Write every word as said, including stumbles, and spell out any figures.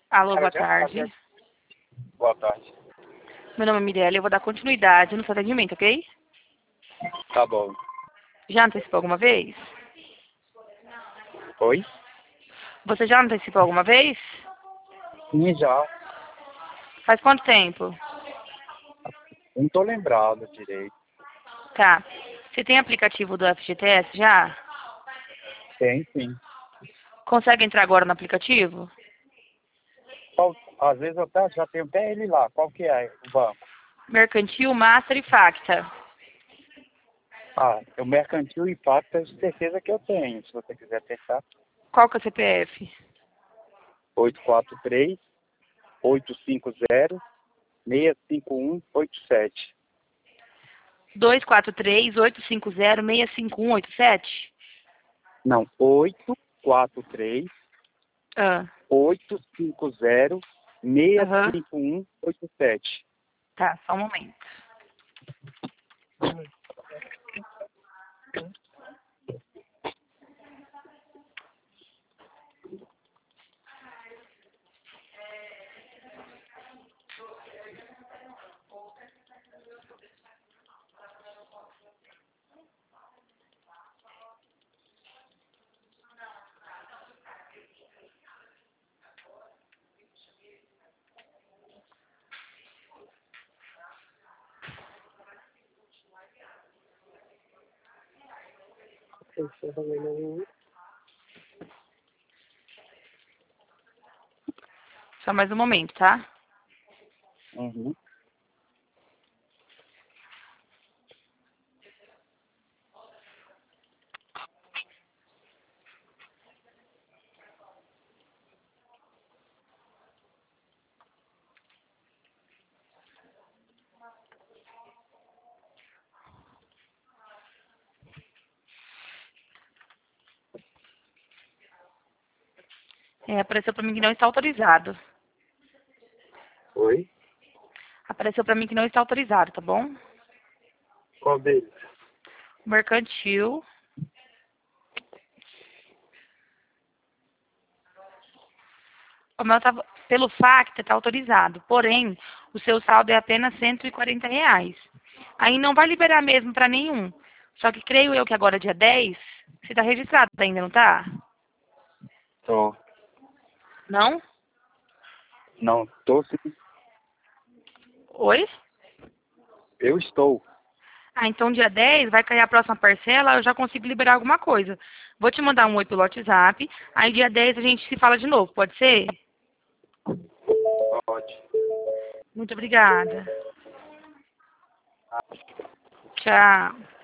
Alô, boa tarde. Boa tarde. Meu nome é Mirella e eu vou dar continuidade no seu atendimento, ok? Tá bom. Já antecipou alguma vez? Oi? Você já antecipou alguma vez? Sim, já. Faz quanto tempo? Não tô lembrado direito. Tá. Você tem aplicativo do F G T S já? Tem, sim. Consegue entrar agora no aplicativo? Qual- às vezes eu até, já tenho até ele lá. Qual que é o banco? Mercantil, Master e Facta. Ah, o Mercantil e Pacto, tenho certeza que eu tenho. Se você quiser tentar. Qual que é o C P F? oito quatro três, oito cinco zero, seis cinco um oito sete. dois quatro três, oito cinco zero, seis cinco um oito sete? Não, oito quatro três, Ah, oito cinco zero, seis aham. cinco um oito sete. Tá, só um momento. Só mais um momento, tá? Uhum. É, apareceu pra mim que não está autorizado. Oi? Apareceu pra mim que não está autorizado, tá bom? Qual deles? Mercantil. O meu tá, pelo Facta tá autorizado, porém, o seu saldo é apenas cento e quarenta reais. Aí não vai liberar mesmo pra nenhum. Só que creio eu que agora, dia dez, você tá registrado ainda, não tá? Tô. Não? Não, tô sim. Oi? Eu estou. Ah, então dia dez vai cair a próxima parcela, eu já consigo liberar alguma coisa. Vou te mandar um oi pelo WhatsApp, aí dia dez a gente se fala de novo, pode ser? Pode. Muito obrigada. Tchau.